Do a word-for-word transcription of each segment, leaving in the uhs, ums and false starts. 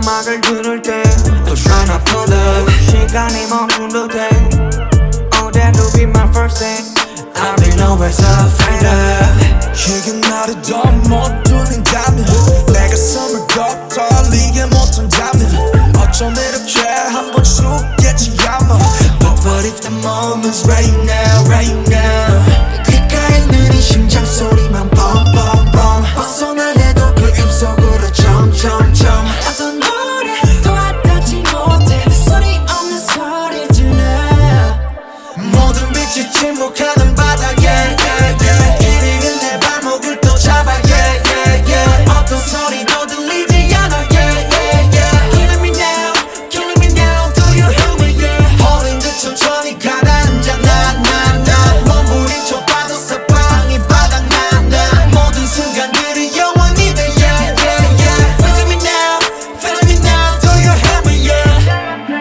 음악을 들을 때 또 try not to love 시간이 멈춘 듯해 Oh that will be my first day I'll be nowhere so afraid of 이게 나를 더 못 뚫린다면 내 가슴을 더 떨리게 못한다면 어쩜 이렇게 한번 죽겠지 아마 But what if the moment's right now, right now 귓가에 느린 심장 소리만 bum bum bum 벗어나려도 그 입속으로 점점점 어떤 노래도 와닿지 못해 소리 없는 소리 질러 모든 빛이 침묵하는 바다 yeah yeah yeah 이리는 내 발목을 또 잡아 yeah yeah yeah 어떤 소리도 들리지 않아 yeah yeah yeah Killing me now, killing me now Do you hear me yeah 홀린 듯 천천히 가라앉아 나나나 몸부림쳐 봐도 사방이 바닥나나 모든 순간들이 영원히 돼 yeah yeah yeah Feeling me now, feeling me now Do you hear me yeah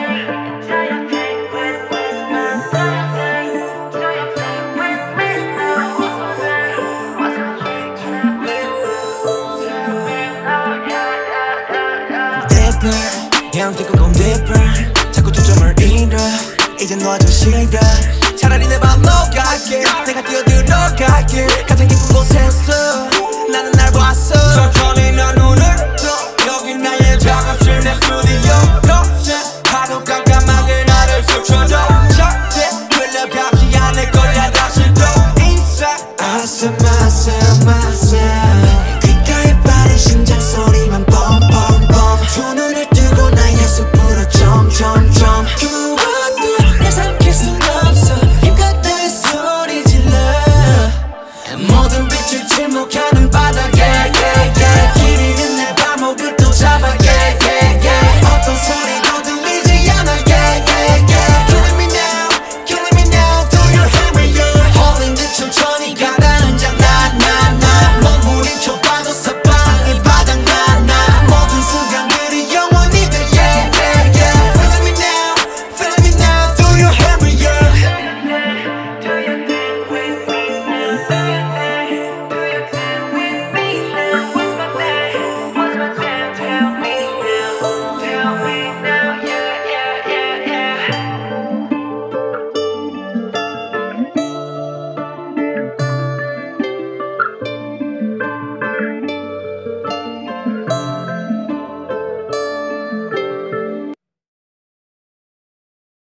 Deeper yeah I'm taking on deeper 자꾸 초점을 잃어 이젠 너도 싫어 차라리 내 발로 갈게 내가 뛰어들어갈게 가장 깊은 곳에서 나는 날 봤어 천천히 난 눈을